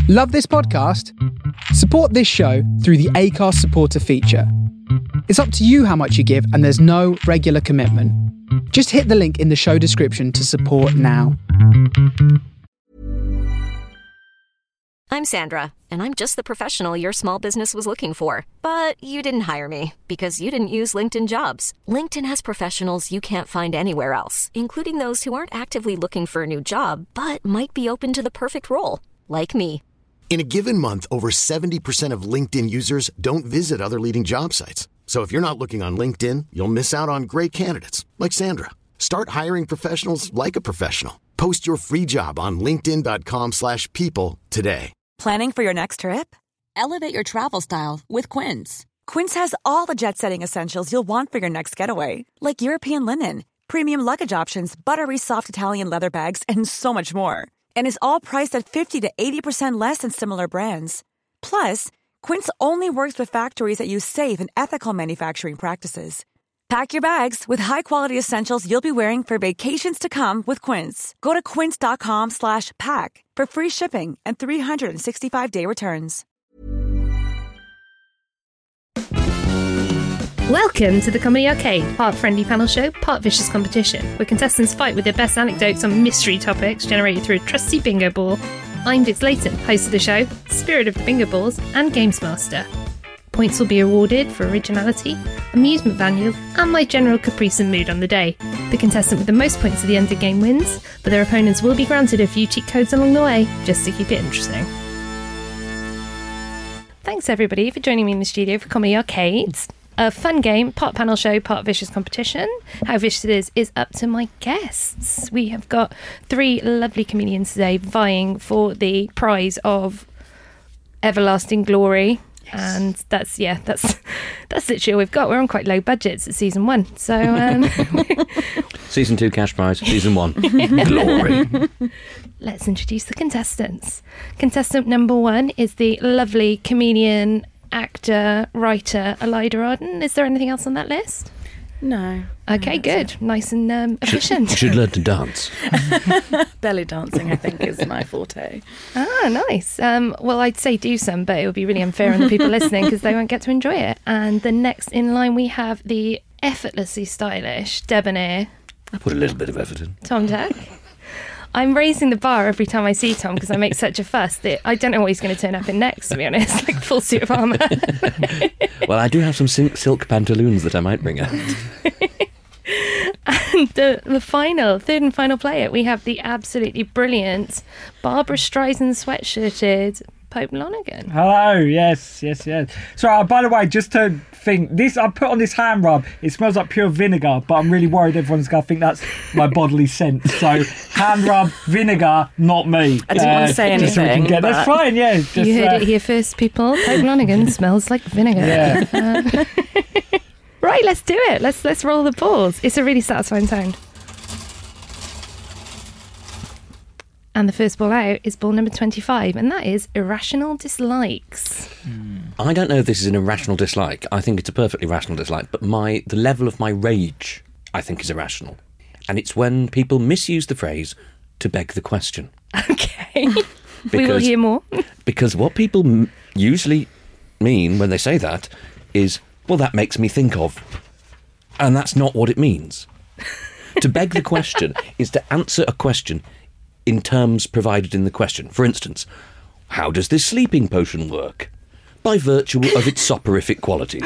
Love this podcast? Support this show through the Acast supporter feature. It's up to you how much you give, and there's no regular commitment. Just hit the link in the show description to support now. I'm Sandra, and I'm just the professional your small business was looking for. But you didn't hire me because you didn't use LinkedIn Jobs. LinkedIn has professionals you can't find anywhere else, including those who aren't actively looking for a new job, but might be open to the perfect role, like me. In a given month, over 70% of LinkedIn users don't visit other leading job sites. So if you're not looking on LinkedIn, you'll miss out on great candidates like Sandra. Start hiring professionals like a professional. Post your free job on linkedin.com/people today. Planning for your next trip? Elevate your travel style with Quince. Quince has all the jet-setting essentials you'll want for your next getaway, like European linen, premium luggage options, buttery soft Italian leather bags, and so much more. And is all priced at 50 to 80% less than similar brands. Plus, Quince only works with factories that use safe and ethical manufacturing practices. Pack your bags with high-quality essentials you'll be wearing for vacations to come with Quince. Go to quince.com/pack for free shipping and 365-day returns. Welcome to the Comedy Arcade, part friendly panel show, part vicious competition, where contestants fight with their best anecdotes on mystery topics generated through a trusty bingo ball. I'm Vix Layton, host of the show, spirit of the bingo balls, and games master. Points will be awarded for originality, amusement value, and my general caprice and mood on the day. The contestant with the most points at the end of the game wins, but their opponents will be granted a few cheat codes along the way, just to keep it interesting. Thanks everybody for joining me in the studio for Comedy Arcades. A fun game, part panel show, part vicious competition. How vicious it is up to my guests. We have got 3 lovely comedians today vying for the prize of everlasting glory. Yes. And that's literally all we've got. We're on quite low budgets at season 1. So Season 2 cash prize, season 1 glory. Let's introduce the contestants. Contestant number 1 is the lovely comedian, actor, writer, Elida Arden. Is there anything else on that list? No. Okay, good. Nice and efficient. Should learn to dance. Belly dancing, I think, is my forte. Ah, nice. Well, I'd say do some, but it would be really unfair on the people listening because they won't get to enjoy it. And the next in line, we have the effortlessly stylish, debonair. I put a little bit of effort in. Tom Tuck. I'm raising the bar every time I see Tom because I make such a fuss that I don't know what he's going to turn up in next, to be honest, like full suit of armour. Well, I do have some silk pantaloons that I might bring out. And the final, third and final player, we have the absolutely brilliant Barbara Streisand sweatshirted Pope Lonergan. Hello, yes. So, by the way, just to think, I put on this hand rub, it smells like pure vinegar, but I'm really worried everyone's going to think that's my bodily scent. So, hand rub, vinegar, not me. I didn't want to say anything. That's fine, yeah. Just, you heard it here first, people. Pope Lonergan smells like vinegar. Yeah. Right, let's do it. Let's roll the balls. It's a really satisfying sound. And the first ball out is ball number 25, and that is irrational dislikes. I don't know if this is an irrational dislike. I think it's a perfectly rational dislike, but the level of my rage, I think, is irrational. And it's when people misuse the phrase to beg the question. Okay. We will hear more. Because what people usually mean when they say that is, well, that makes me think of. And that's not what it means. To beg the question is to answer a question in terms provided in the question. For instance, how does this sleeping potion work? By virtue of its soporific qualities.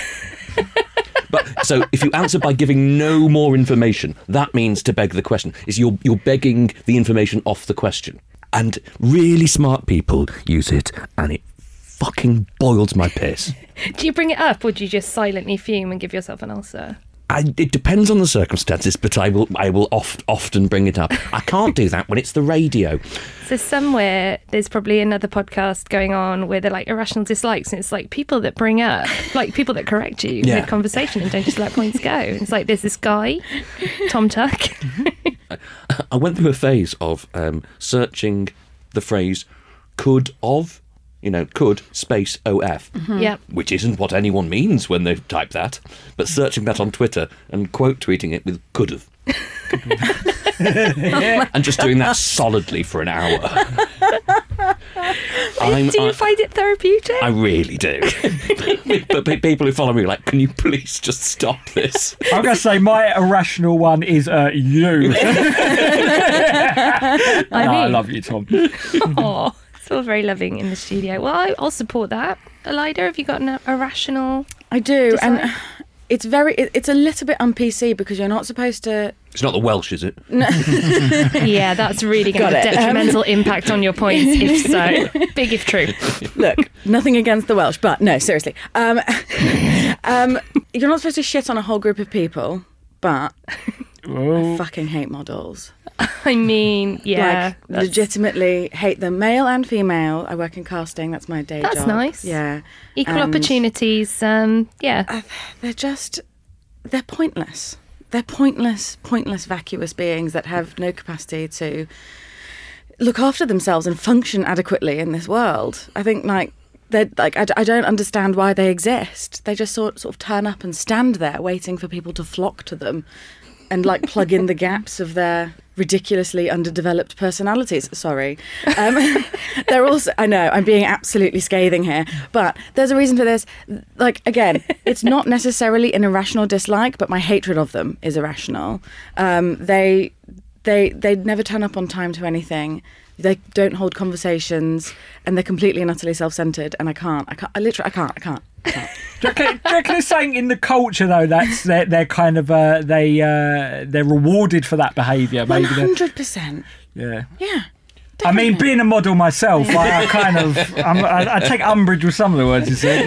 So if you answer by giving no more information, that means to beg the question. You're begging the information off the question. And really smart people use it, and it fucking boils my piss. Do you bring it up, or do you just silently fume and give yourself an ulcer? It depends on the circumstances, but I will often bring it up. I can't do that when it's the radio. So somewhere there's probably another podcast going on where they're like irrational dislikes, and it's like people that bring up, like people that correct you mid conversation and don't just let points go. It's like there's this guy, Tom Tuck. I went through a phase of searching the phrase "could of." Could space OF. Mm-hmm. Yep. Which isn't what anyone means when they type that. But searching that on Twitter and quote tweeting it with could've. And just doing that solidly for an hour. Do you find it therapeutic? I really do. But people who follow me are like, can you please just stop this? I'm going to say my irrational one is you. I love you, Tom. Oh, it's all very loving in the studio. Well, I'll support that. Elida, have you got an irrational? I do, dislike? and it's a little bit un-PC because you're not supposed to. It's not the Welsh, is it? Yeah, that's really going to have a detrimental impact on your points, if so. Big if true. Look, nothing against the Welsh, but no, seriously. You're not supposed to shit on a whole group of people, but I fucking hate models. I mean, yeah. Like, legitimately hate them, male and female. I work in casting, that's my day job. That's nice. Yeah. Equal And opportunities, yeah. They're pointless. They're pointless, vacuous beings that have no capacity to look after themselves and function adequately in this world. I think, I don't understand why they exist. They just sort of turn up and stand there waiting for people to flock to them and, plug in the gaps of their ridiculously underdeveloped personalities. Sorry. They're also, I know, I'm being absolutely scathing here, but there's a reason for this. Again, it's not necessarily an irrational dislike, but my hatred of them is irrational. They never turn up on time to anything. They don't hold conversations, and they're completely and utterly self-centered, and I can't. Do you reckon it's something in the culture though that's they're kind of they're rewarded for that behaviour? 100%. Yeah. Yeah. I mean, being a model myself, I take umbrage with some of the words you said.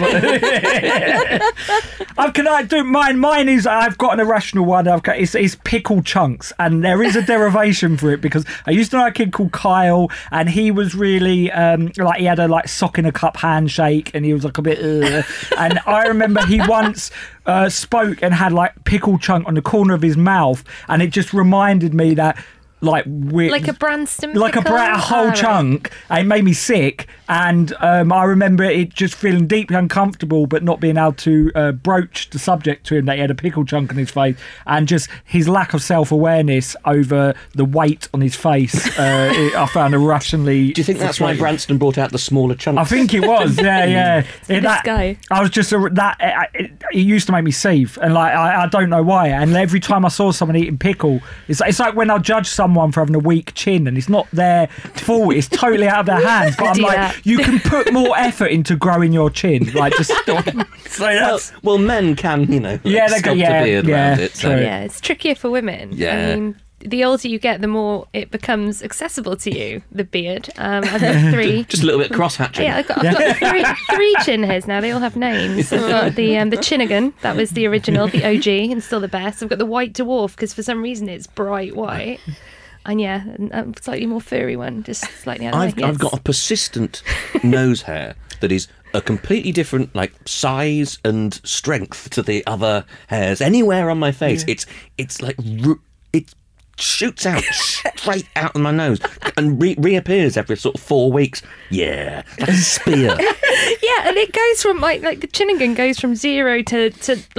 Can I do mine? Mine is I've got an irrational one. It's pickle chunks, and there is a derivation for it because I used to know a kid called Kyle, and he was really he had a sock in a cup handshake, and he was a bit. And I remember he once spoke and had pickle chunk on the corner of his mouth, and it just reminded me that. Like a Branston pickle? A whole chunk. It made me sick, and I remember it just feeling deeply uncomfortable, but not being able to broach the subject to him that he had a pickle chunk on his face, and just his lack of self-awareness over the weight on his face. I found irrationally. Do you think that's why Branston brought out the smaller chunks? I think it was. Yeah. This guy. I was just it used to make me seethe, and I don't know why. And every time I saw someone eating pickle, it's like when I judge someone for having a weak chin, and it's not their fault, it's totally out of their hands, but I'm you can put more effort into growing your chin, just stop. Well, men can, sculpt a beard around it. So. Yeah, it's trickier for women. Yeah. I mean, the older you get, the more it becomes accessible to you, the beard. I've got three. Just a little bit cross-hatching. Yeah, I've got three chin hairs now. They all have names. I've got the Chinnigan, that was the original, the OG, and still the best. I've got the White Dwarf, because for some reason it's bright white. And a slightly more furry one, just slightly out of I've got a persistent nose hair that is a completely different size and strength to the other hairs anywhere on my face. Yeah. It's like it shoots out straight out of my nose and reappears every sort of 4 weeks. Yeah, like a spear. Yeah, and it goes from the Chinnigan goes from 0 to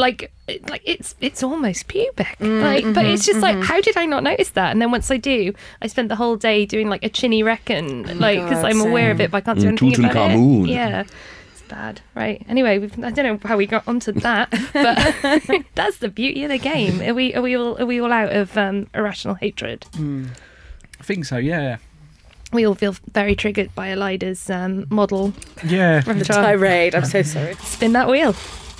it's almost pubic. But it's just how did I not notice that? And then once I do, I spent the whole day doing a chinny reckon, because I'm aware of it, but I can't do anything about it. Yeah. Bad, right? Anyway, I don't know how we got onto that, but that's the beauty of the game. Are we all out of irrational hatred? I think so. Yeah. We all feel very triggered by Elida's model. Yeah. The tirade. I'm so sorry. Spin that wheel.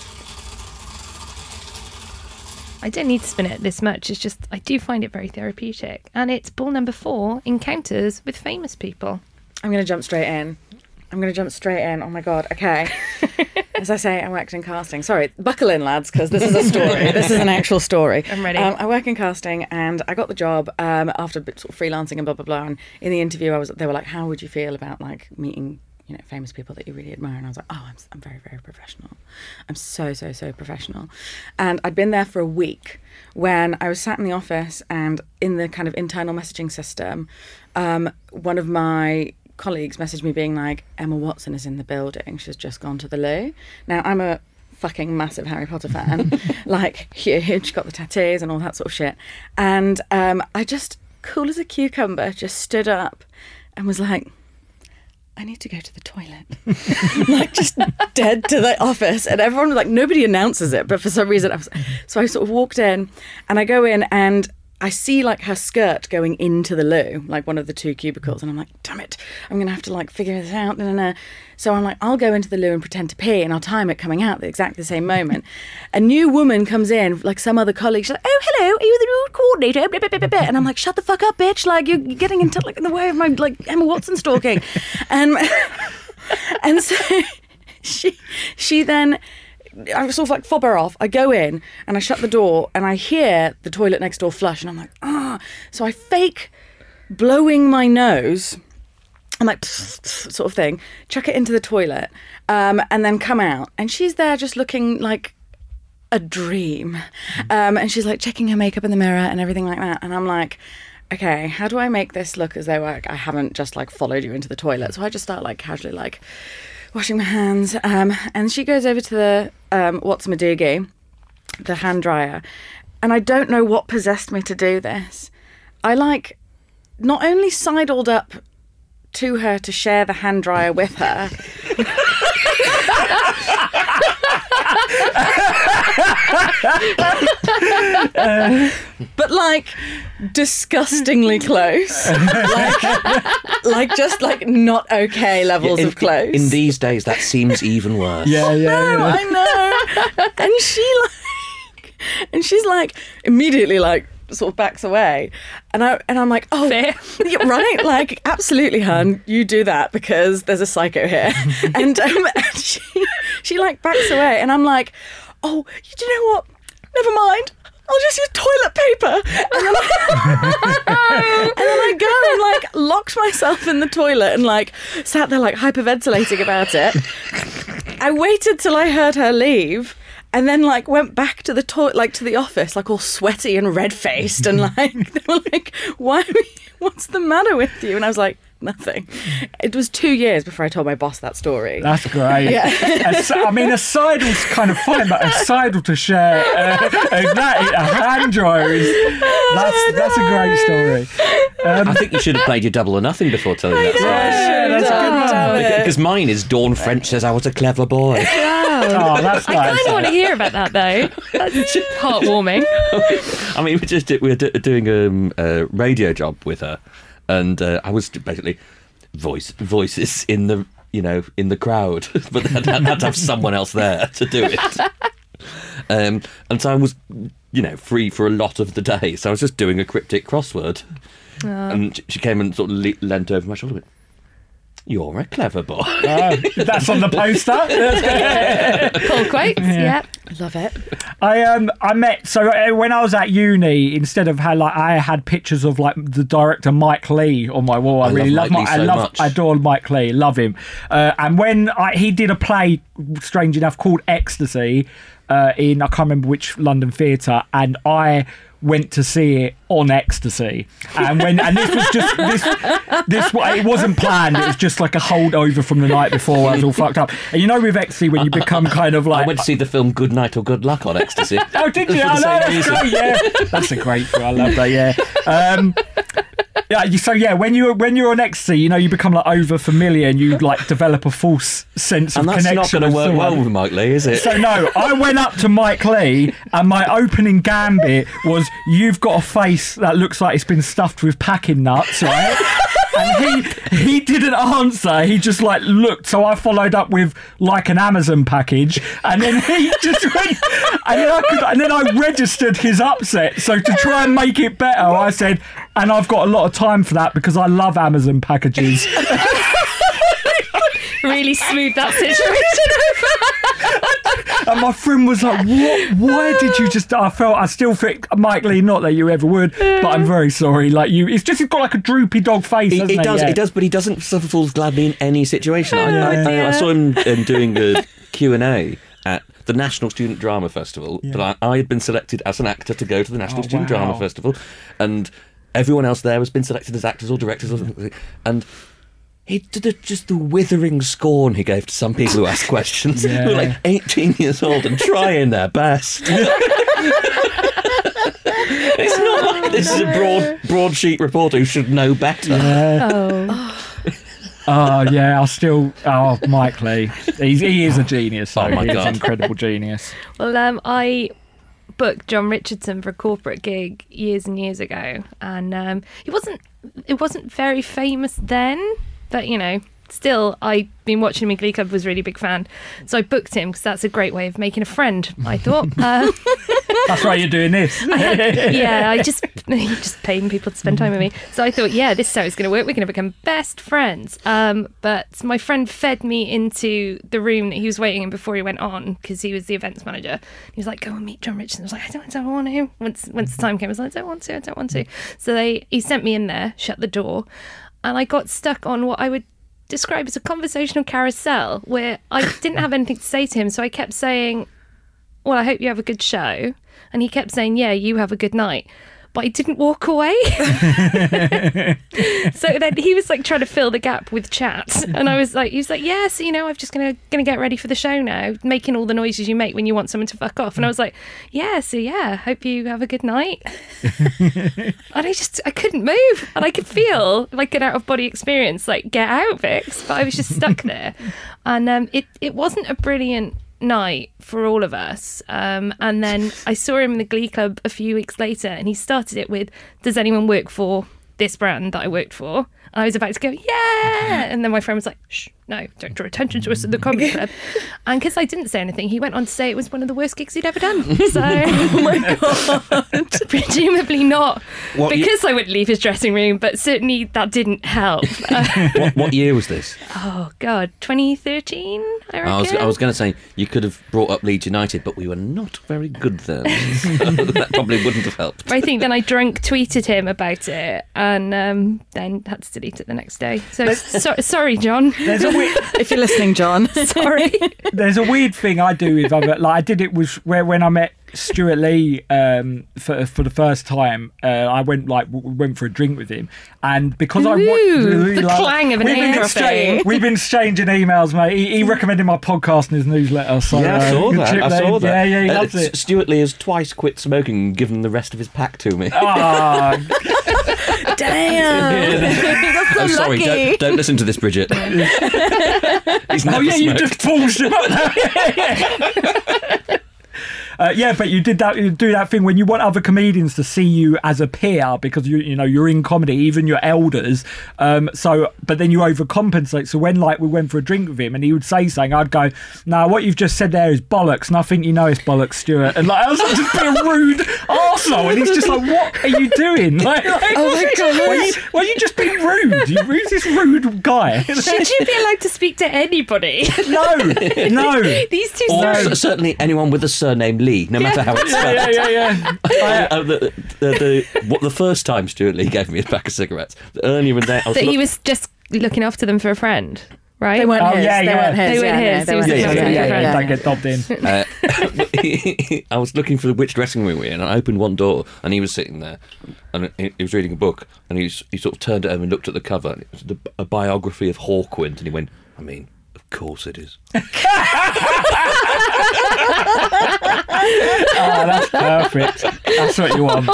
I don't need to spin it this much. It's just I do find it very therapeutic, and it's ball number 4: encounters with famous people. I'm going to jump straight in. Oh my God. Okay. As I say, I worked in casting. Sorry, buckle in, lads, because this is a story. This is an actual story. I'm ready. I work in casting, and I got the job after sort of freelancing and blah, blah, blah. And in the interview, they were like, how would you feel about meeting famous people that you really admire? And I was like, oh, I'm very, very professional. I'm so, so, so professional. And I'd been there for a week when I was sat in the office, and in the kind of internal messaging system, one of my colleagues messaged me being like, Emma Watson is in the building. She's just gone to the loo. Now, I'm a fucking massive Harry Potter fan, huge, got the tattoos and all that sort of shit. And I just, cool as a cucumber, just stood up and was like, I need to go to the toilet. Like, just dead to the office. And everyone was like, nobody announces it, but for some reason, so I sort of walked in, and I go in, and I see like her skirt going into the loo, like one of the 2 cubicles, and I'm like, damn it, I'm going to have to like figure this out. So I'm like, I'll go into the loo and pretend to pee, and I'll time it coming out at exactly the same moment. A new woman comes in, like some other colleague, she's like, oh, hello, are you the loo coordinator? Blah, blah, blah, blah, blah. And I'm like, shut the fuck up, bitch, like you're getting into like in the way of my like Emma Watson stalking. And so she then, I sort of like fob her off. I go in and I shut the door and I hear the toilet next door flush, and I'm like, ah. So I fake blowing my nose. I'm like, sort of thing, chuck it into the toilet, and then come out. And she's there just looking like a dream. And she's like checking her makeup in the mirror and everything like that. And I'm like, okay, how do I make this look as though I haven't just like followed you into the toilet? So I just start like casually like washing my hands. And she goes over to the What's-My-Doogie, the hand dryer. And I don't know what possessed me to do this. I like not only sidled up to her to share the hand dryer with her. But like disgustingly close. like just like not okay levels of close. In these days that seems even worse. Yeah. I know. And she's like immediately like sort of backs away, and I'm like, oh, fair. Yeah, right, like absolutely, hun, you do that because there's a psycho here. And she like backs away, and I'm like, oh, you know what? Never mind. I'll just use toilet paper. And then I go and like locked myself in the toilet and like sat there like hyperventilating about it. I waited till I heard her leave. And then, like, went back to the like to the office, like all sweaty and red-faced, and like they were like, what's the matter with you? And I was like, nothing. It was 2 years before I told my boss that story. That's great. Yeah. I mean, a sidle's kind of fine, but a sidle to share a hand dryer is that's a great story. I think you should have played your Double or Nothing before telling that story. Yeah, that's a good one. Because mine is Dawn French says I was a clever boy. Oh, that's nice. I kind of want to hear about that though. That's heartwarming. I mean, we were doing a radio job with her, and I was basically voices in the crowd, but I had to have someone else there to do it. And so I was, free for a lot of the day. So I was just doing a cryptic crossword, and she came and sort of leant over my shoulder. You're a clever boy. That's on the poster. Pull quotes, yeah. Love it. I met, so when I was at uni, instead of how like I had pictures of like the director Mike Leigh on my wall. I adore Mike Leigh, love him. And when he did a play, strange enough, called Ecstasy in I can't remember which London theatre, and I went to see it on Ecstasy, and this was just this it wasn't planned. It was just like a holdover from the night before. I was all fucked up. And with Ecstasy, when you become kind of like, I went to see the film Good Night or Good Luck on Ecstasy. Oh, did you? I know, that's great. Yeah, that's a great film. I love that. Yeah. So when you're on Ecstasy, you become like over familiar, and you like develop a false sense of connection. And that's not going to work well with Mike Leigh, is it? So no, I went up to Mike Leigh, and my opening gambit was, "You've got a face that looks like it's been stuffed with packing nuts, right?" And he didn't answer. He just like looked. So I followed up with like an Amazon package, and then he just went. And then I registered his upset. So to try and make it better, I said, "And I've got a lot of time for that because I love Amazon packages." Really smooth that situation over. And my friend was like, "What? Why did you just?" I still think, Mike Leigh, not that you ever would, but I'm very sorry. Like it's just, he's got like a droopy dog face. It does, but he doesn't suffer fools gladly in any situation. I saw him doing a Q&A at the National Student Drama Festival, but I had been selected as an actor to go to the National Student Drama Festival, and everyone else there has been selected as actors or directors, and he did just the withering scorn he gave to some people who ask questions, who are like 18 years old and trying their best. It's not like this is a broadsheet reporter who should know better. Yeah. Oh yeah, Mike Lee. He is a genius. Oh my He is God. an incredible genius. Well, I booked John Richardson for a corporate gig years and years ago, and it wasn't very famous then, but still, I'd been watching him in Glee Club, was a really big fan. So I booked him because that's a great way of making a friend, I thought. That's why you're doing this. I just paying people to spend time with me. So I thought, yeah, this is how it's going to work. We're going to become best friends. But my friend fed me into the room that he was waiting in before he went on, because he was the events manager. He was like, go and meet John Richardson. I was like, I don't want to. Once the time came, I was like, I don't want to. So he sent me in there, shut the door, and I got stuck on what I would describe as a conversational carousel where I didn't have anything to say to him, so I kept saying, well, I hope you have a good show, and he kept saying, yeah, you have a good night, but I didn't walk away. So then he was like trying to fill the gap with chat, and he was like, yeah, so I'm just gonna get ready for the show now, making all the noises you make when you want someone to fuck off. And I was like, yeah, hope you have a good night. And I couldn't move, and I could feel like an out-of-body experience, like, get out, Vix, but I was just stuck there. And it wasn't a brilliant night for all of us, and then I saw him in the Glee Club a few weeks later, and he started it with, does anyone work for this brand that I worked for? And I was about to go, yeah, and then my friend was like, shh, no, don't draw attention to us at the comedy club. And because I didn't say anything, he went on to say it was one of the worst gigs he'd ever done. So oh my God. Presumably not because I wouldn't leave his dressing room, but certainly that didn't help. What year was this? Oh God, 2013, I reckon. I was going to say, you could have brought up Leeds United, but we were not very good then. So that probably wouldn't have helped. I think then I drunk tweeted him about it, and then had to delete it the next day. So sorry, John. If you're listening, John. Sorry. There's a weird thing I do with other, like I did it was when I met Stuart Lee for the first time. I went for a drink with him, and because the clang of an airdrop. We've been exchanging emails, mate. He recommended my podcast in his newsletter. So yeah, I saw that. Yeah, he loves it. Stuart Lee has twice quit smoking and given the rest of his pack to me. Damn. That's so sorry, lucky. don't listen to this, Bridget. He's never smoked. You just paused him up. But you do that thing when you want other comedians to see you as a peer because you're in comedy, even your elders. But then you overcompensate. So when we went for a drink with him and he would say something, I'd go, "No, what you've just said there is bollocks, and I think you know it's bollocks, Stuart." And I was just being a rude arsehole, and he's just like, "What are you doing?" Oh my God! Why are you just being rude? Who's this rude guy? Should you be allowed to speak to anybody? No. These two. Or certainly anyone with a surname Lee, no matter how it's spelled. Yeah. The first time Stuart Lee gave me a pack of cigarettes, earlier in there, he was just looking after them for a friend, right? They weren't his. They weren't his. Don't get dobbed in. I was looking for which dressing room we were in, and I opened one door, and he was sitting there, and he was reading a book, and he sort of turned it over and looked at the cover, and it was a biography of Hawkwind, and he went, "I mean, of course it is." Oh, that's perfect. That's what you want.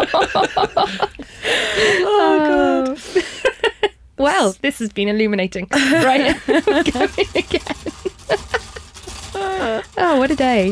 Oh God. Well, this has been illuminating. Right. Going again. Oh, what a day.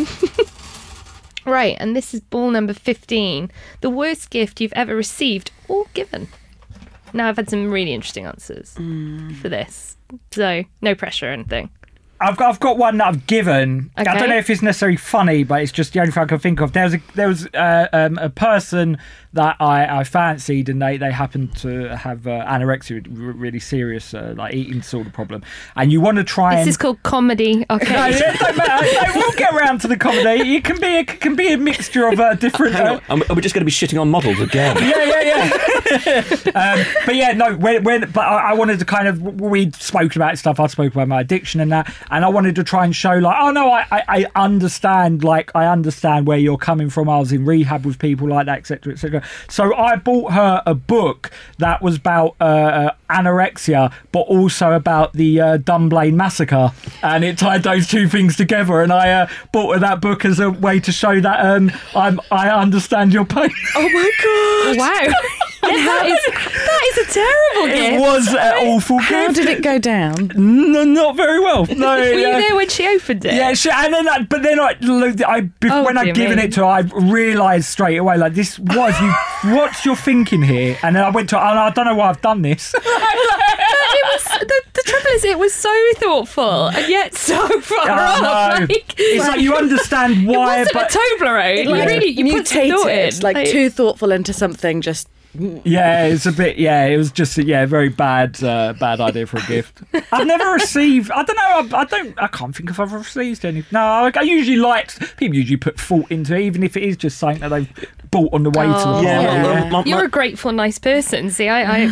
Right, and this is ball number 15. The worst gift you've ever received or given. Now, I've had some really interesting answers for this, so no pressure or anything. I've got one that I've given. Okay. I don't know if it's necessarily funny, but it's just the only thing I can think of. There was a person that I fancied, and they happened to have anorexia, really serious eating disorder problem. And you want to try This is called comedy. Okay. No, it don't matter. We'll get around to the comedy. It can be a mixture of different. Hang on, are we just going to be shitting on models again? Yeah. But yeah, no. But I wanted to kind of, we'd spoken about stuff. I'd spoken about my addiction and that, and I wanted to try and show I understand. I understand where you're coming from. I was in rehab with people like that, etc., etc. So I bought her a book that was about anorexia, but also about the Dunblane massacre, and it tied those two things together. And I bought her that book as a way to show that I understand your pain. Oh my God! Wow. That is a terrible gift. It was an awful gift. How did it go down? No, not very well. No, Were you there when she opened it? Yeah, and then when I'd dear given me. it to her, I realised straight away, like, this, what's your thinking here? And then I went to her, and I don't know why I've done this. It was the trouble is, it was so thoughtful and yet so far off. No. It's like you understand why, It wasn't a Toblerone. You put some thought in. Like too thoughtful into something. Just yeah, it's a bit. Yeah, it was just very bad idea for a gift. I've never received. I don't know. I can't think if I've received any. No, I usually people usually put thought into it, even if it is just something that they've bought on the way to the party. You're a grateful, nice person. See, I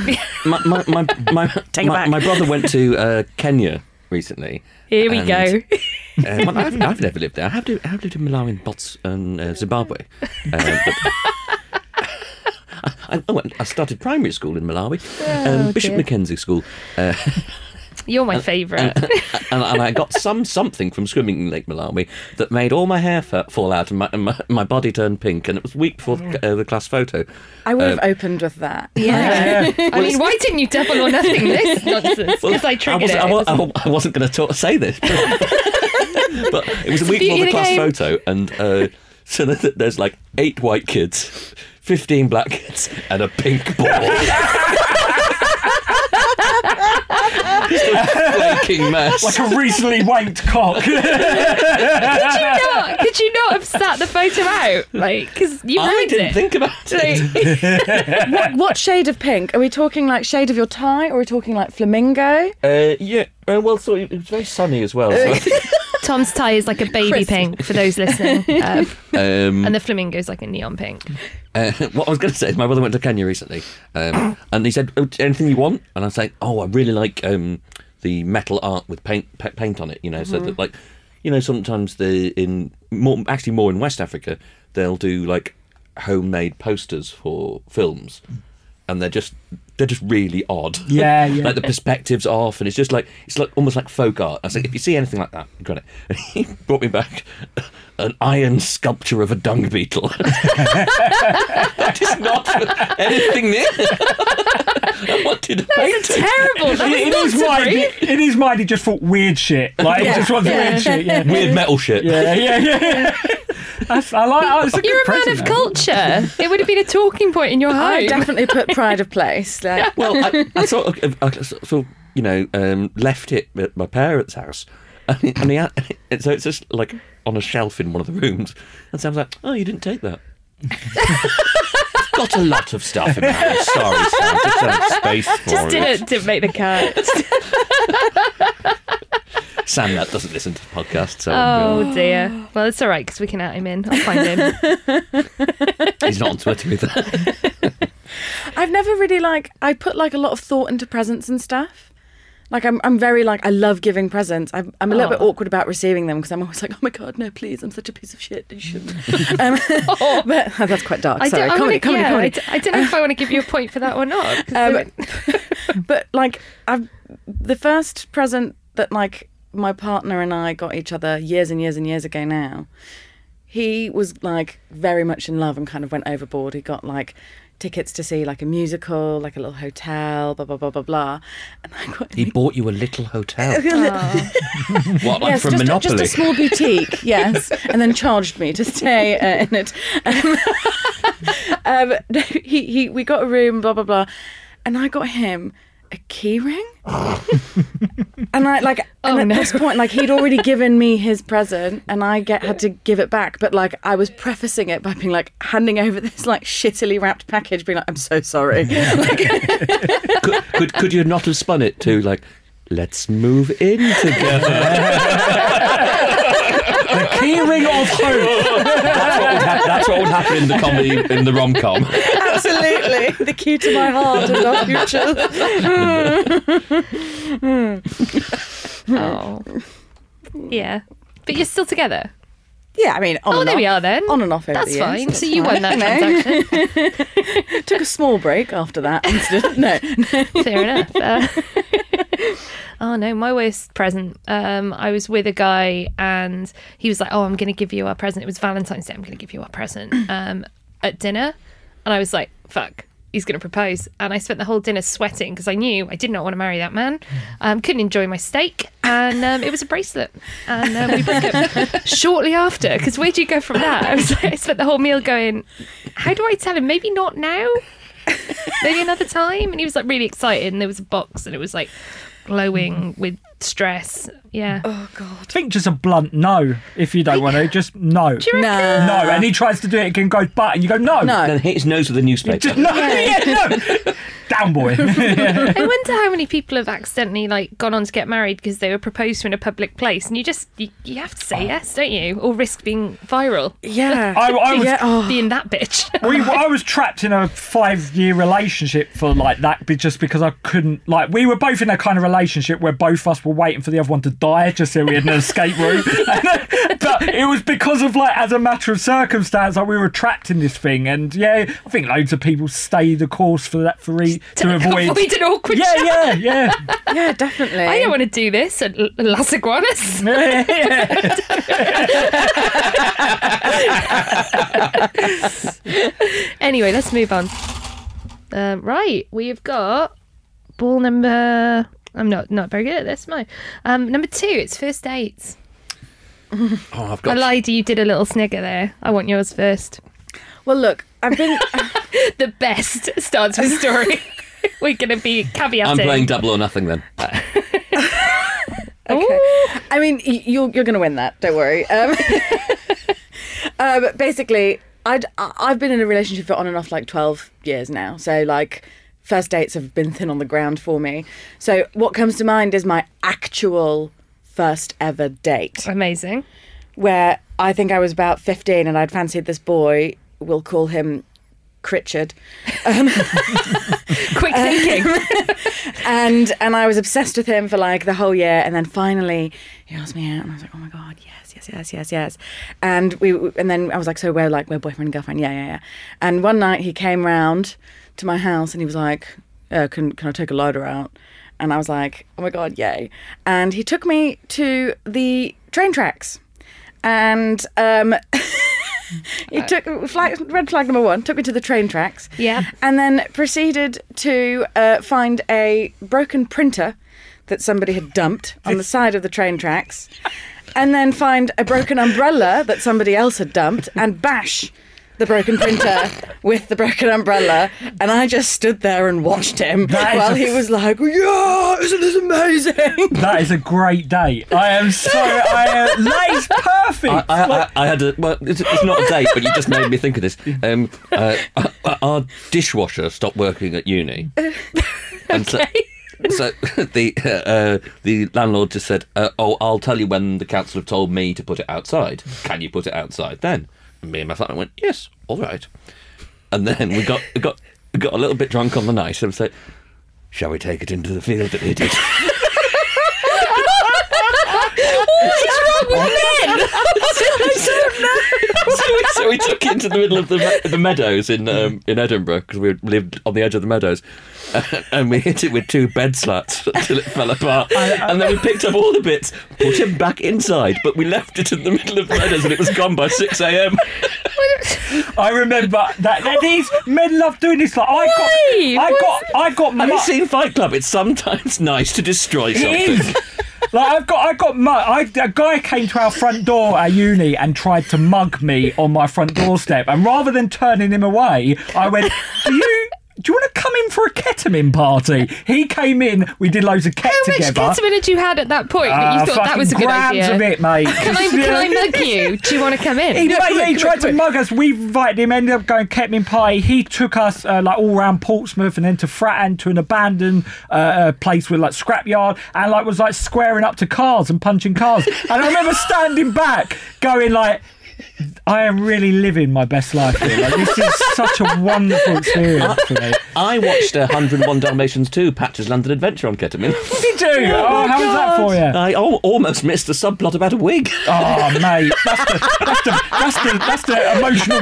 my brother went to Kenya recently. Here we go. Well, I've never lived there. I've lived in Malawi and Zimbabwe. I started primary school in Malawi, Bishop dear. Mackenzie School. You're my favourite. And I got something from swimming in Lake Malawi that made all my hair fall out and my body turned pink, and it was a week before the class photo. I would have opened with that. Yeah. I mean, why didn't you double or nothing this nonsense? Because I triggered it. I wasn't going to say this. But it was a week before the class photo, and so there's like 8 white kids, 15 black kids, and a pink ball. Just a flaking mess. Like a recently wanked cock. Could you not have sat the photo out? Like, because you I ruined didn't it. think about it. What shade of pink? Are we talking like shade of your tie, or are we talking like flamingo? Yeah. Well, so it was very sunny as well. So Tom's tie is like a baby pink for those listening, and the flamingo's like a neon pink. what I was going to say is my brother went to Kenya recently, and he said, "Oh, anything you want?" And I was like, "Oh, I really like the metal art with paint on it. You know, so that, like, you know, sometimes more in West Africa, they'll do like homemade posters for films, and they're just really odd. Yeah. Like the perspective's off, and it's like almost like folk art. I was like, if you see anything like that, you got it. And he brought me back an iron sculpture of a dung beetle. That is not anything near. I wanted to paint it. Terrible. In his mind, he just thought weird shit. Like, he just wants weird shit. Yeah. Weird metal shit. Yeah. It's a good You're a man present, of though. culture. It would have been a talking point in your home. I definitely put pride of place. Like, Well, I sort of you know, left it at my parents' house, and so it's just like on a shelf in one of the rooms, and Sam's like, "Oh, you didn't take that." I've got a lot of stuff in my house. Sorry, Sam, just don't have space for Just it. didn't make the cut. Sam, that doesn't listen to the podcast, so Oh dear. Well, it's all right because we can add him in. I'll find him. he's not on Twitter either. I've never really I put like a lot of thought into presents and stuff. Like I'm very I love giving presents. I'm a little bit awkward about receiving them because I'm always like, oh my god, no, please, I'm such a piece of shit. You shouldn't. But that's quite dark. Sorry, comedy. I don't know if I want to give you a point for that or not. But the first present that like my partner and I got each other years and years and years ago now, he was like very much in love and kind of went overboard. He got like tickets to see like a musical, like a little hotel, blah blah blah blah blah. And I got He bought you a little hotel. What, like yes, from Monopoly? just a small boutique, yes, and then charged me to stay in it. We got a room, blah blah blah, and I got him a key ring. And at this point, like, he'd already given me his present and I had to give it back, but like I was prefacing it by being like handing over this like shittily wrapped package, being like, I'm so sorry. Could you not have spun it to like, let's move in together? The key ring of hope. That's what would happen in the comedy, in the rom-com. Absolutely, the key to my heart and our future. Oh, yeah, but you're still together. Yeah, I mean, on and there off. we are then. On and off over That's the years. fine. That's So you won that fine, transaction. Took a small break after that incident. No. Fair enough. Oh no, my worst present. I was with a guy and he was like, "Oh, I'm going to give you our present." It was Valentine's Day. I'm going to give you our present at dinner, and I was like, "Fuck." he's going to propose. And I spent the whole dinner sweating because I knew I did not want to marry that man. Couldn't enjoy my steak. And it was a bracelet. And we broke up shortly after. Because where do you go from that? I spent the whole meal going, how do I tell him? Maybe not now. Maybe another time. And he was like really excited. And there was a box and it was like glowing with stress. Yeah. Oh God. I think just a blunt no. If you don't want to, just no. Do you reckon? No. And he tries to do it again, goes but, and you go no. No. Then hit his nose with a newspaper. Just no. Yeah, no. Down, boy. I wonder how many people have accidentally like gone on to get married because they were proposed to in a public place, and you have to say yes, don't you, or risk being viral. Yeah. I was being that bitch. I was trapped in a 5-year relationship for like that, just because I couldn't. Like, we were both in a kind of relationship where both of us were waiting for the other one to die just so we had an escape route. But it was because of like, as a matter of circumstance, like we were trapped in this thing, and yeah, I think loads of people stay the course for that to avoid an awkward chat. Yeah, Yeah, definitely. I don't want to do this at Las Iguanas. Anyway, let's move on. Right, we've got ball number. I'm not very good at this, am I? Number 2, it's first dates. I've got. I lied, you did a little snigger there. I want yours first. Well, look, I've been... The best starts with story. We're going to be caveating. I'm playing Double or Nothing then. Okay. I mean, you're going to win that. Don't worry. Basically, I've been in a relationship for on and off like 12 years now. So like first dates have been thin on the ground for me. So what comes to mind is my actual first ever date. Amazing. Where I think I was about 15 and I'd fancied this boy. We'll call him Critchard. Quick thinking. And I was obsessed with him for like the whole year, and then finally he asked me out, and I was like, oh my God, yes. And then I was like, so we're boyfriend and girlfriend, yeah. And one night he came round to my house and he was like, can I take a lighter out? And I was like, oh my God, yay. And he took me to the train tracks, and he took red flag number 1, took me to the train tracks. Yeah. And then proceeded to find a broken printer that somebody had dumped on the side of the train tracks. And then find a broken umbrella that somebody else had dumped and bash the broken printer with the broken umbrella. And I just stood there and watched him while he was like, yeah, isn't this amazing? That is a great date. That is perfect. I had a. Well, it's not a date, but you just made me think of this. Our dishwasher stopped working at uni. And Okay. So the landlord just said, I'll tell you when the council have told me to put it outside. Can you put it outside then? And me and my flatmate went, yes, all right. And then we got a little bit drunk on the night and said, shall we take it into the field that he did? What's wrong with men? So we took it into the middle of the meadows in Edinburgh, because we lived on the edge of the meadows, and we hit it with 2 bed slats until it fell apart. And then we picked up all the bits, put him back inside, but we left it in the middle of the meadows and it was gone by 6 a.m. I remember that these men love doing this. Like I got. Have you seen Fight Club? It's sometimes nice to destroy something. Like a guy came to our front door at uni and tried to mug me on my front doorstep, and rather than turning him away, I went, do you want to come in for a ketamine party? He came in, we did loads of ket together. How much ketamine had you had at that point that you thought that was a good grams idea? Of it, mate. Can I mug you? Do you want to come in? He tried to mug us. We invited him, ended up going ketamine party. He took us like all around Portsmouth and then to Fratton, to an abandoned place with like scrapyard, and like was like squaring up to cars and punching cars. And I remember standing back going like, I am really living my best life here. Like, this is such a wonderful experience for me. I watched 101 Dalmatians 2, Patch's London Adventure on ketamine. Did you? Oh, how was that for you? I almost missed the subplot about a wig. Oh, mate, that's the emotional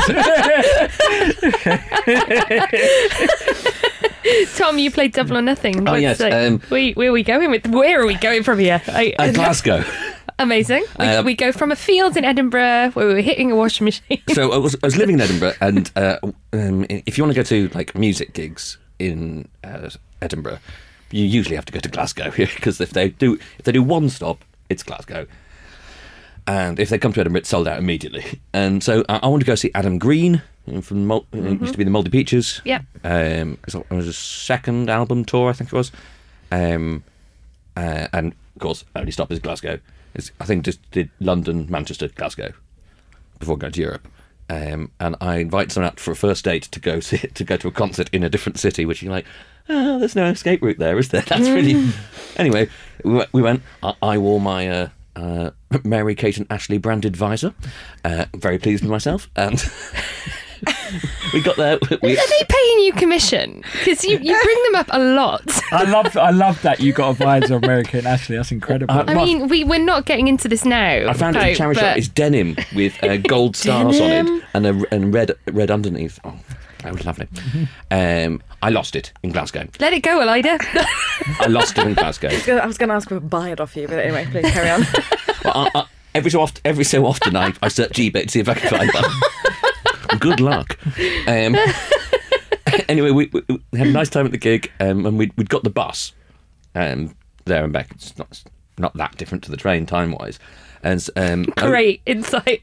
thread. Tom, you played Double or Nothing. Oh, yes. Where are we going from here? Glasgow. Amazing. We go from a field in Edinburgh where we were hitting a washing machine. So I was living in Edinburgh, and if you want to go to like music gigs in Edinburgh, you usually have to go to Glasgow because if they do one stop, it's Glasgow. And if they come to Edinburgh, it's sold out immediately. And so I want to go see Adam Green from used to be the Mouldy Peaches. Yep. It was his second album tour, I think it was. And of course, only stop is Glasgow. I think just did London, Manchester, Glasgow before going to Europe. And I invited someone out for a first date to go to a concert in a different city, which you're like, oh, there's no escape route there, is there? That's really... Anyway, we went. I wore my Mary-Kate and Ashley branded visor. Very pleased with myself. And we got there. Are they paying you commission? Because you bring them up a lot. I love that you got a visor of Mary-Kate and Ashley. That's incredible. I mean, we're not getting into this now. I found it in a charity shop. It's denim with gold stars on it and red underneath. Oh, that was lovely. I lost it in Glasgow. Let it go, Elida. I lost it in Glasgow. I was going to ask for a buy it off you, but anyway, please carry on. Well, every so often I search eBay to see if I can find one. Good luck. Anyway, we had a nice time at the gig, and we'd got the bus there and back. It's not that different to the train time-wise. And Great insight.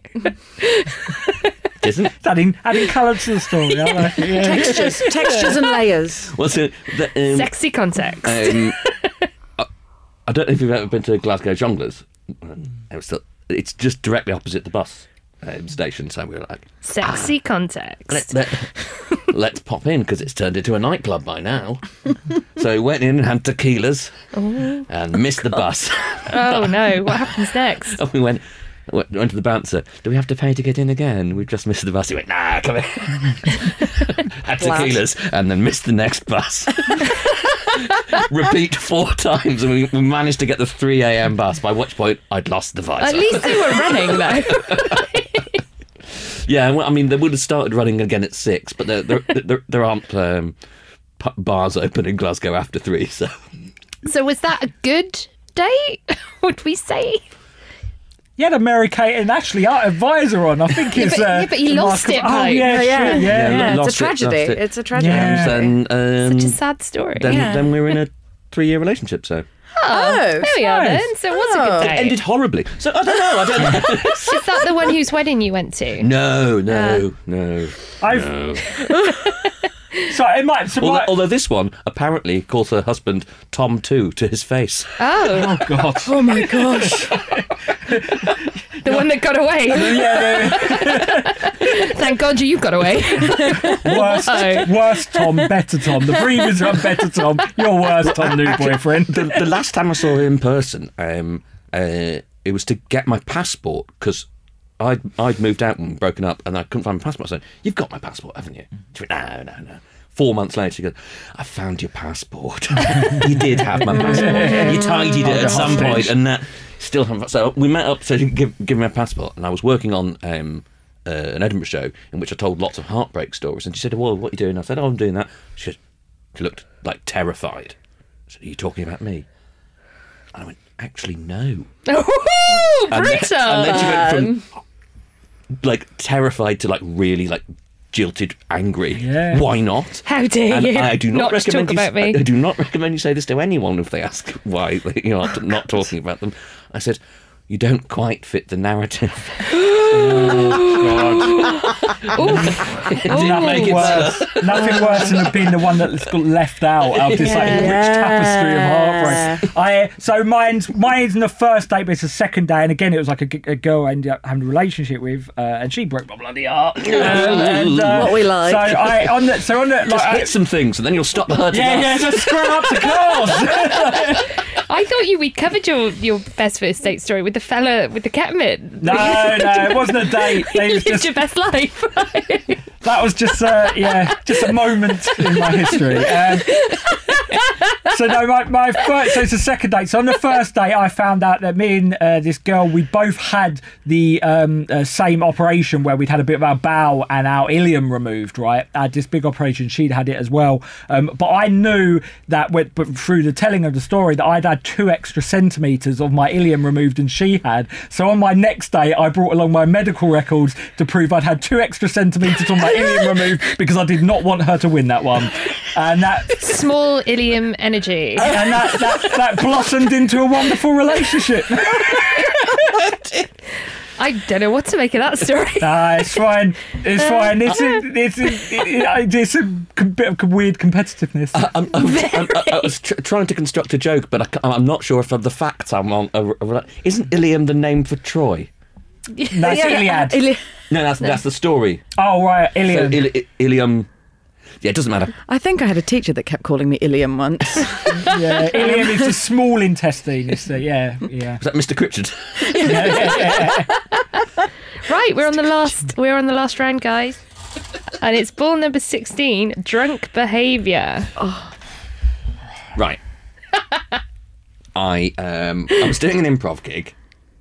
Isn't adding colour to the story. I like it, yeah. Textures and layers. Well, so Sexy context. I don't know if you've ever been to Glasgow Jongleurs. It's just directly opposite the bus station, so we were like... Sexy context. Let's pop in, because it's turned into a nightclub by now. So we went in and had tequilas and missed the bus. Oh, no. What happens next? And we went to the bouncer. Do we have to pay to get in again? We've just missed the bus. He went, nah, come in. Had tequilas and then missed the next bus. Repeat 4 times, and we managed to get the 3 a.m. bus, by which point I'd lost the visor. At least they were running, though. Yeah, well, I mean, they would have started running again at 6, but there aren't bars open in Glasgow after 3, so... So was that a good day, would we say? You had a Mary-Kate and Ashley visor on. I think it's... but you lost it, Oh, yeah. It's a tragedy. It's a tragedy. Yeah. Such a sad story. Then we were in a 3-year relationship, so... Oh, there we are nice. then. So it was a good day. It ended horribly. So I don't know. Is that the one whose wedding you went to? No. So it might... Although this one apparently calls her husband Tom 2 to his face. Oh. Oh, God. Oh, my gosh. The one that got away. Thank God you got away. Worst Tom, better Tom. The previous one, better Tom. Your worst Tom, new boyfriend. The last time I saw her in person, it was to get my passport, because I'd moved out and broken up, and I couldn't find my passport. I said, "You've got my passport, haven't you?" She went, "No." 4 months later, she goes, "I found your passport." You did have my passport. You tidied it at some point, and that still haven't. So we met up so she could give me a passport, and I was working on an Edinburgh show in which I told lots of heartbreak stories. And she said, "Well, what are you doing?" I said, "Oh, I'm doing that." She looked like terrified. I said, "Are you talking about me?" And I went, "Actually, no." Oh, brutal! And then she went from like terrified to like really like jilted, angry. Yeah. Why not? How dare you? I do not recommend talk about me. I do not recommend you say this to anyone if they ask why you're not talking about them. I said, "You don't quite fit the narrative." Nothing worse than being the one that's got left out of this like rich tapestry of heartbreak. So mine's in the first date, but it's the second day, and again it was like a girl I ended up having a relationship with, and she broke my bloody heart. What we like. So on the Just hit some things, and then you'll stop hurting. Just scrub up the cars. I thought we'd covered your best first date story with the fella with the ketamine. No, it wasn't a date. You lived your best life. That was just just a moment in my history. So no, my first, so it's the second date. So on the first date, I found out that me and this girl, we both had the same operation where we'd had a bit of our bowel and our ilium removed, right? I had this big operation, she'd had it as well. But I knew that through the telling of the story that I'd had 2 extra centimetres of my ilium removed than she had. So on my next day, I brought along my medical records to prove I'd had 2 extra centimetres of my ilium removed because I did not want her to win that one. And that Small ilium energy. and that blossomed into a wonderful relationship. I don't know what to make of that story. Nah, it's fine. It's fine. It's a bit of weird competitiveness. I was trying to construct a joke, but I'm not sure if the facts I'm on. Isn't Ilium the name for Troy? That's Iliad. No, that's the story. Oh, right, Ilium. So, Ilium. Yeah, it doesn't matter. I think I had a teacher that kept calling me Ilium once. Yeah, Ilium is the small intestine. It's the, yeah. Was that Mr. Critchard? Right, we're on the last round, guys. And it's ball number 16, drunk behaviour. Oh. Right. I was doing an improv gig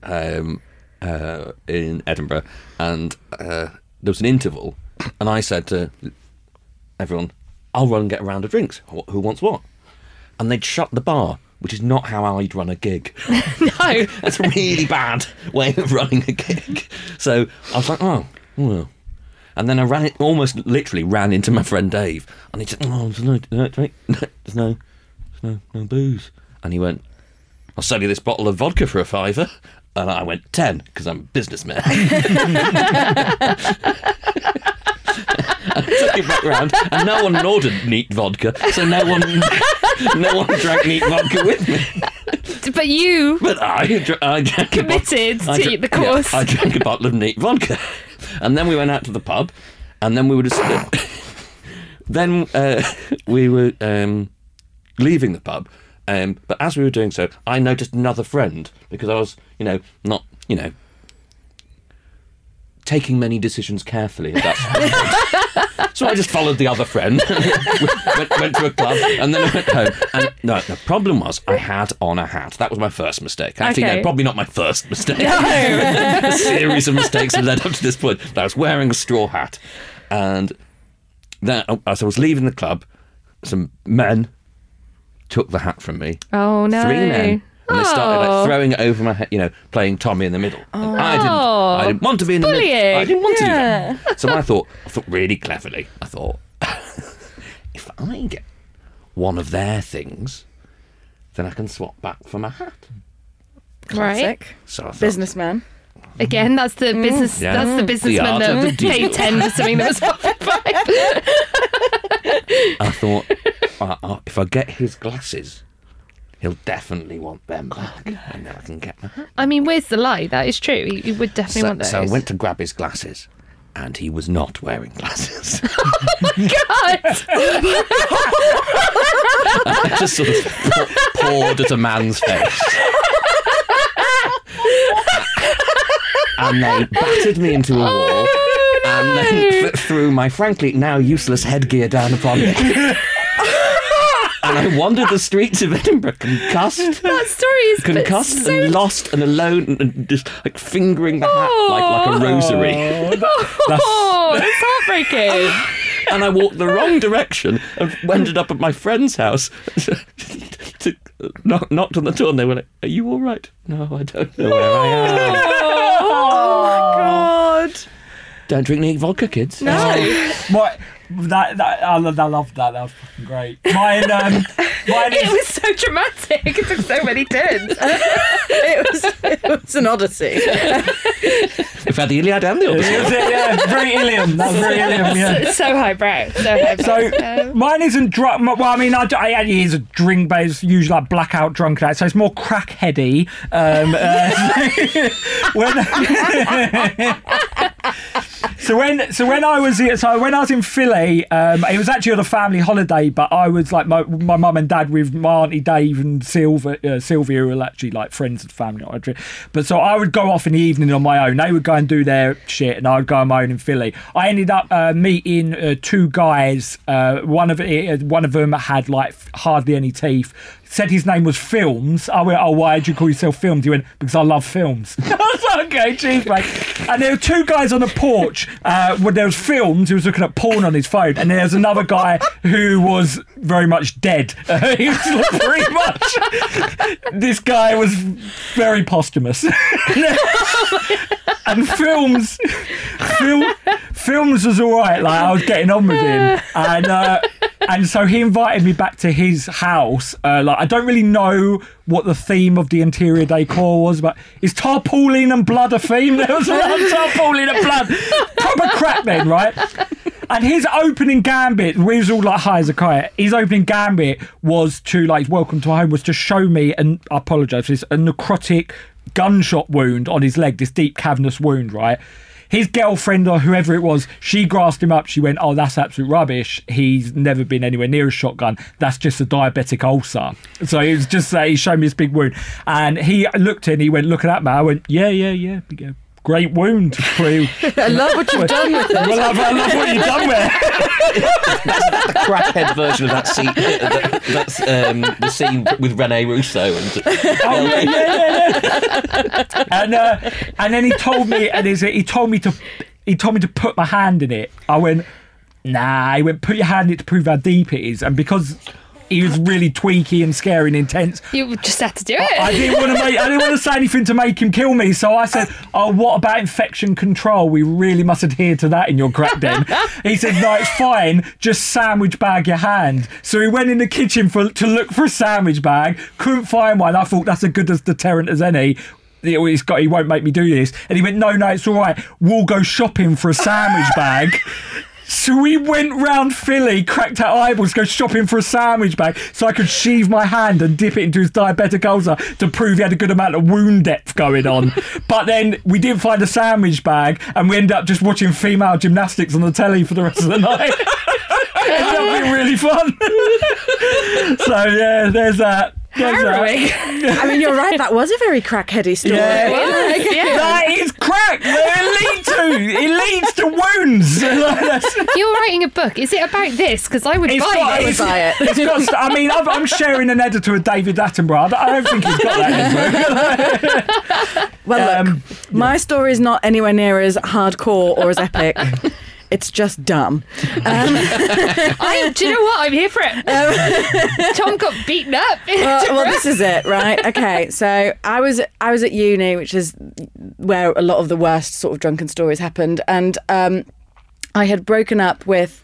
in Edinburgh, and there was an interval, and I said to everyone, I'll run and get a round of drinks. Who wants what? And they'd shut the bar, which is not how I'd run a gig. No. That's a really bad way of running a gig. So I was like, oh, well. And then I almost literally ran into my friend Dave, and he said, oh, there's no booze. And he went, I'll sell you this bottle of vodka for £5. And I went, 10, because I'm a businessman. I took it back round, and no one ordered neat vodka, so no one drank neat vodka with me. But I drank committed to the course. Yeah, I drank a bottle of neat vodka, and then we went out to the pub, and then we were just leaving the pub. But as we were doing so, I noticed another friend, because I was, not, taking many decisions carefully. So I just followed the other friend, went to a club, and then I went home. And no, the problem was I had on a hat. That was my first mistake. Actually, Okay. no, probably not my first mistake. No. A series of mistakes that led up to this point. But I was wearing a straw hat, and then as I was leaving the club, some men took the hat from me. Oh, no. 3 men. And they started throwing it over my head, playing Tommy in the middle. And I didn't want to be in the middle. Bullying. I didn't want to do that. So I thought really cleverly, if I get one of their things, then I can swap back for my hat. Right. Classic. So I thought, businessman. Again, that's the business. Yeah. That's the businessman art of the that deal. paid 10 for something that was half a five. I thought, if I get his glasses, he'll definitely want them back, and then I can get my hat. I mean, where's the lie? That is true. You would definitely want those. So I went to grab his glasses, and he was not wearing glasses. God! I just sort of poured at a man's face. And they battered me into a wall, and then threw my frankly now useless headgear down upon me. And I wandered the streets of Edinburgh concussed. That story is Concussed so... and lost and alone and just like fingering the hat like a rosary. Oh, it's heartbreaking. And I walked the wrong direction and ended up at my friend's house. Knocked on the door and they were like, "Are you all right?" "No, I don't know where I am." Oh my God. Don't drink neat vodka, kids. No. I love that. That was fucking great. Mine It was so dramatic. It took so many turns. It was an odyssey. We've had the Iliad and the Odyssey. yeah, very Ilium. That was very Ilium, yeah. So highbrow. So mine isn't drunk. Well, I mean, it is a drink, but it's usually like blackout drunk. So it's more crackheady. So when I was in Philly, it was actually on a family holiday, but I was like my mum and dad with my auntie Dave and Sylvia, who were actually like friends of the family. But so I would go off in the evening on my own. They would go and do their shit, and I would go on my own in Philly. I ended up meeting two guys. One of them had like hardly any teeth. Said his name was Films. I went, oh, why did you call yourself Films? He went, because I love films. I was like, okay, cheers, mate. And there were two guys on the porch. When there was Films, who was looking at porn on his phone, and there was another guy who was very much dead. He was pretty much. This guy was very posthumous. And Films was all right. Like, I was getting on with him, and so he invited me back to his house. I don't really know what the theme of the interior decor was, but is tarpaulin and blood a theme? There was a lot of tarpaulin and blood. Proper crap then, right? And his opening gambit, we was all like high as a kite. His opening gambit was to, like, welcome to home, was to show me, and I apologise for this, a necrotic gunshot wound on his leg, this deep cavernous wound, right? His girlfriend or whoever it was, she grasped him up. She went, oh, that's absolute rubbish. He's never been anywhere near a shotgun. That's just a diabetic ulcer. So it was just he showed me this big wound. And he looked in, he went, look at that, man. I went, yeah. Great wound. I love what you've done with it. Well, I love what you've done with it. That's the crackhead version of that scene. That's the scene with Rene Russo. And then he told me, he told me to put my hand in it. I went, nah. He went, put your hand in it to prove how deep it is. And because he was really tweaky and scary and intense, you just had to do it. I didn't want to say anything to make him kill me, so I said, oh, what about infection control? We really must adhere to that in your crack den. He said, no, it's fine, just sandwich bag your hand. So he went in the kitchen to look for a sandwich bag, couldn't find one. I thought that's as good as deterrent as any. He won't make me do this. And he went, no, it's all right, we'll go shopping for a sandwich bag. So we went round Philly, cracked our eyeballs, go shopping for a sandwich bag so I could sheathe my hand and dip it into his diabetic ulcer to prove he had a good amount of wound depth going on. But then we didn't find a sandwich bag, and we ended up just watching female gymnastics on the telly for the rest of the night. It ended up being really fun. So yeah, there's that. Harrowing. I mean, you're right. That was a very crackheady story. Yeah. Yeah. That is crack. It leads to wounds. You're writing a book. Is it about this? Because I would buy it. I'm sharing an editor with David Attenborough. I don't think he's got that in his book. Well, look, my story is not anywhere near as hardcore or as epic. It's just dumb. Do you know what? I'm here for it. Tom got beaten up. Well, this is it, right? Okay, so I was at uni, which is where a lot of the worst sort of drunken stories happened, and I had broken up with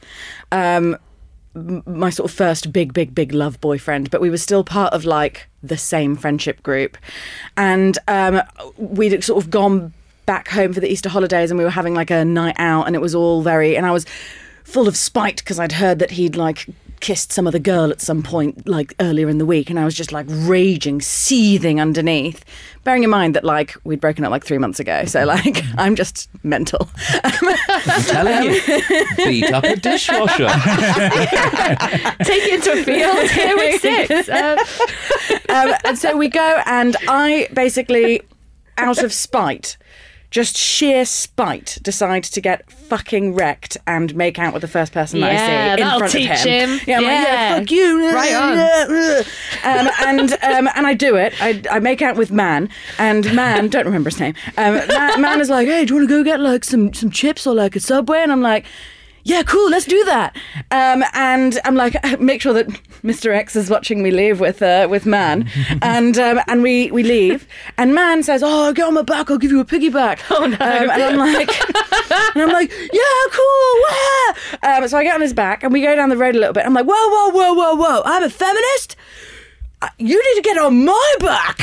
my sort of first big love boyfriend, but we were still part of like the same friendship group, and we'd sort of gone back home for the Easter holidays, and we were having like a night out, and it was all and I was full of spite because I'd heard that he'd like kissed some other girl at some point like earlier in the week, and I was just like raging, seething underneath, bearing in mind that like we'd broken up like 3 months ago, so like I'm just mental. I'm telling you, beat up a dishwasher. Take it into a field, here we sit. And so we go, and I basically, out of spite, just sheer spite, decide to get fucking wrecked and make out with the first person that I see in front of him. Yeah, I'm like, yeah, fuck you. Right on. And I do it. I make out with Man, and Man, don't remember his name. Man is like, hey, do you want to go get like some chips or like a Subway? And I'm like, yeah, cool, let's do that. And I'm like, make sure that Mr. X is watching me leave with Man. And we leave. And Man says, oh, get on my back, I'll give you a piggyback. Oh, no. And I'm like, yeah, cool, where? So I get on his back, and we go down the road a little bit. I'm like, whoa, I'm a feminist? You need to get on my back.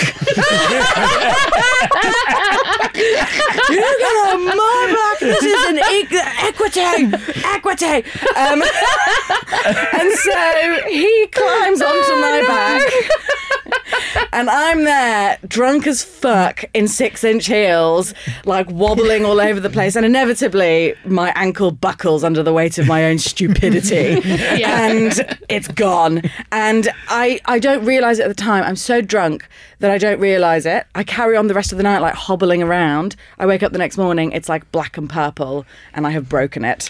You need to get on my back. This is an equity. And so he climbs onto my back, And I'm there, drunk as fuck, in 6-inch heels, like wobbling all over the place. And inevitably, my ankle buckles under the weight of my own stupidity. And it's gone. And I don't realise it at the time. I'm so drunk that I don't realise it. I carry on the rest of the night, like hobbling around. I wake up the next morning, it's like black and purple, and I have broken it.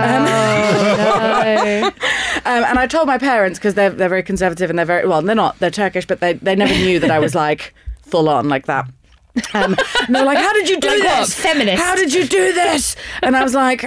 No. And I told my parents, because they're very conservative and they're Turkish, but they never knew that I was like full on like that. And they're like, how did you do Like what, this? feminist? How did you do this? And I was like,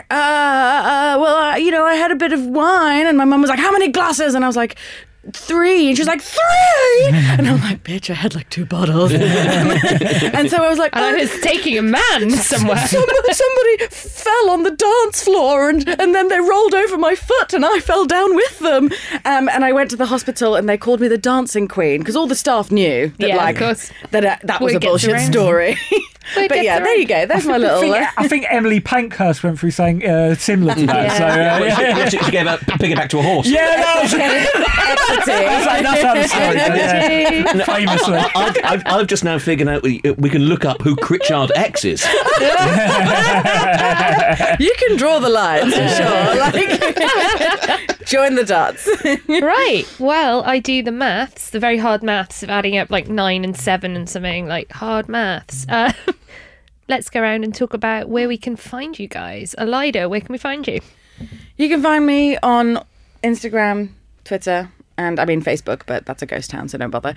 I had a bit of wine. And my mum was like, how many glasses? And I was like, 3. And she was like, 3? And I'm like, bitch, I had like 2 bottles. And so I was like, And I was taking a man somewhere. Somebody fell on the dance floor and then they rolled over my foot and I fell down with them. And I went to the hospital and they called me the dancing queen because all the staff knew that, Yeah, of course. that was Word a gets bullshit around. story. Word But gets yeah, there around. you go. There's my little... I think Emily Pankhurst went through something similar to that. Yeah. So, She gave a piggyback to a horse. that's how the story goes, yeah. Famously. I've just now figured out we can look up who Critchard X is. You can draw the lines, for sure. Like, join the dots. Right. Well, I do the maths, the very hard maths of adding up like 9 and 7 and something, like hard maths. Let's go around and talk about where we can find you guys. Elida, where can we find you? You can find me on Instagram, Twitter, and I mean Facebook, but that's a ghost town, so don't bother.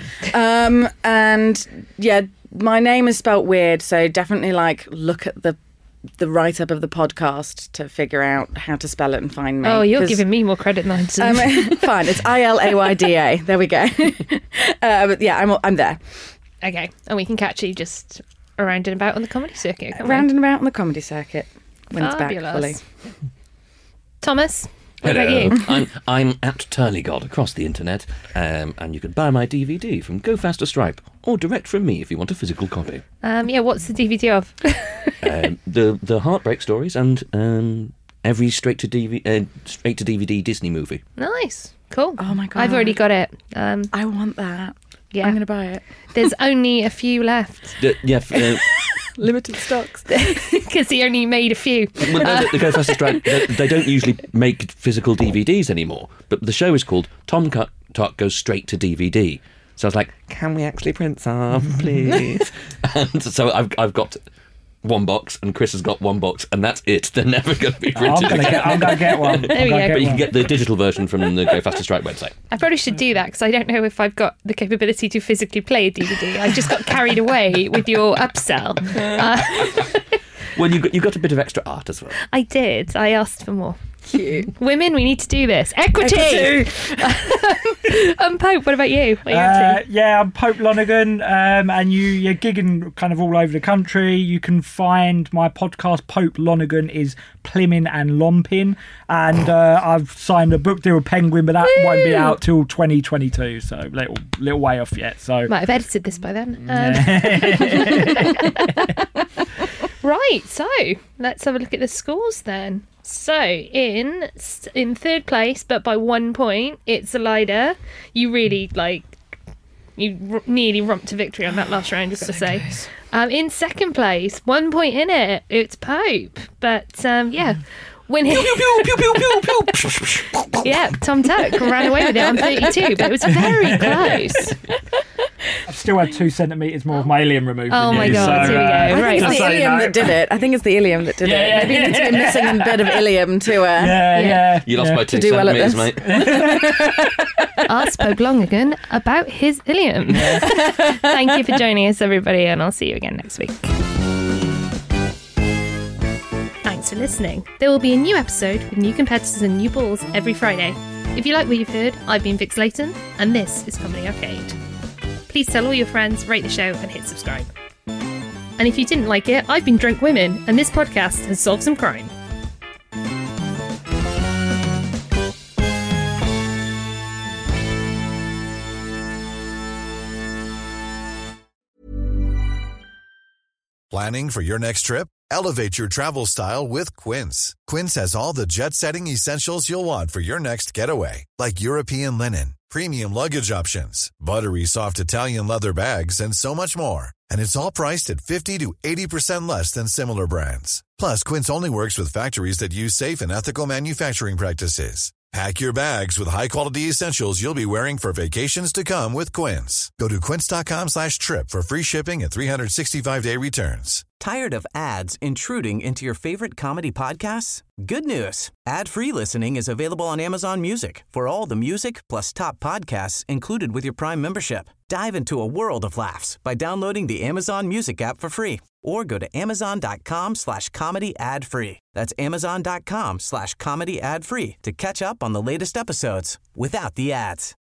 And yeah, my name is spelt weird, so definitely like look at the write-up of the podcast to figure out how to spell it and find me. Oh, you're 'cause, giving me more credit than I deserve. fine, it's ILAYDA. There we go. But yeah, I'm there. Okay, and we can catch you just around and about on the comedy circuit, can't we? Round and about on the comedy circuit when it's back Fabulous. fully. Thomas, what about you? I'm at Turleygod across the internet, and you can buy my DVD from Go Faster Stripe or direct from me if you want a physical copy. Yeah, what's the DVD of? The Heartbreak Stories and every straight to DVD Disney movie. Nice, cool. Oh my God. I've already got it. I want that. Yeah. I'm going to buy it. There's only a few left Limited stocks. because he only made a few. Well, no, the Go Faster Stripe, they don't usually make physical DVDs anymore, but the show is called Tom Talk Goes Straight to DVD. So I was like, can we actually print some, please? And so I've got 1 box, and Chris has got 1 box, and that's it. They're never going to be printed again. I'm going to get one. There we go. But you can get the digital version from the Go Faster Stripe website. I probably should do that because I don't know if I've got the capability to physically play a DVD. I just got carried away with your upsell. Well, you got a bit of extra art as well. I did. I asked for more. Cute. Women, we need to do this. Equity! Pope, what about you? What are you up to? Yeah, I'm Pope Lonergan, and you're gigging kind of all over the country. You can find my podcast, Pope Lonergan, is Plimmin' and Lompin', and I've signed a book deal with Penguin, but that won't be out till 2022, so little way off yet. So Might have edited this by then. Right, so let's have a look at the scores then. So in 3rd place, but by 1 point, it's Elida. You really nearly romped to victory on that last round, I've got to say. In 2nd place, 1 point in it, it's Pope. But yeah, winning. Yeah, Tom Tuck ran away with it on 32, but it was very close. I've still had 2 centimetres more of my ilium removed. Oh than my you, God, so, here we go. I Right. think it's the ilium that did it. I think it's the ilium that did it. Maybe you need to be missing a bit of ilium to Yeah. You lost by 2 do well at centimetres, this. mate. Ask Pope Lonergan about his ilium. Thank you for joining us, everybody, and I'll see you again next week. Thanks for listening. There will be a new episode with new competitors and new balls every Friday. If you like what you've heard, I've been Vix Layton, and this is Comedy Arcade. Please tell all your friends, rate the show, and hit subscribe. And if you didn't like it, I've been Drunk Women, and this podcast has solved some crime. Planning for your next trip? Elevate your travel style with Quince. Quince has all the jet-setting essentials you'll want for your next getaway, like European linen, premium luggage options, buttery soft Italian leather bags, and so much more. And it's all priced at 50 to 80% less than similar brands. Plus, Quince only works with factories that use safe and ethical manufacturing practices. Pack your bags with high-quality essentials you'll be wearing for vacations to come with Quince. Go to quince.com/trip for free shipping and 365-day returns. Tired of ads intruding into your favorite comedy podcasts? Good news. Ad-free listening is available on Amazon Music for all the music plus top podcasts included with your Prime membership. Dive into a world of laughs by downloading the Amazon Music app for free or go to amazon.com/comedy ad-free. That's amazon.com/comedy ad-free to catch up on the latest episodes without the ads.